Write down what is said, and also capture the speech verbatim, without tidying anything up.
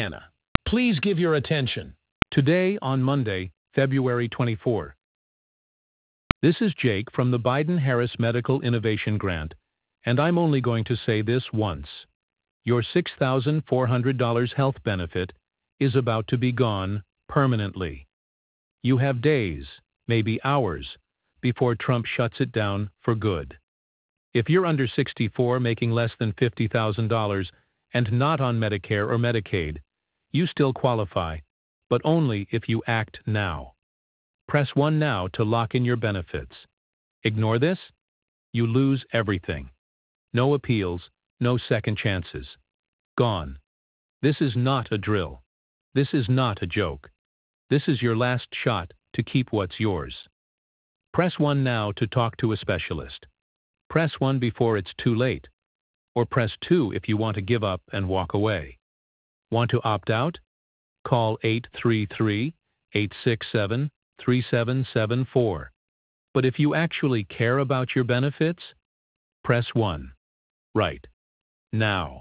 Anna. Please give your attention. Today on Monday, February twenty-fourth. This is Jake from the Biden-Harris Medical Innovation Grant, and I'm only going to say this once. Your six thousand four hundred dollars health benefit is about to be gone permanently. You have days, maybe hours, before Trump shuts it down for good. If you're under sixty-four making less than fifty thousand dollars and not on Medicare or Medicaid, you still qualify, but only if you act now. Press one now to lock in your benefits. Ignore this? You lose everything. No appeals, no second chances. Gone. This is not a drill. This is not a joke. This is your last shot to keep what's yours. Press one now to talk to a specialist. Press one before it's too late. Or press two if you want to give up and walk away. Want to opt out? Call eight three three, eight six seven, three seven seven four. But if you actually care about your benefits, press one. Right. Now.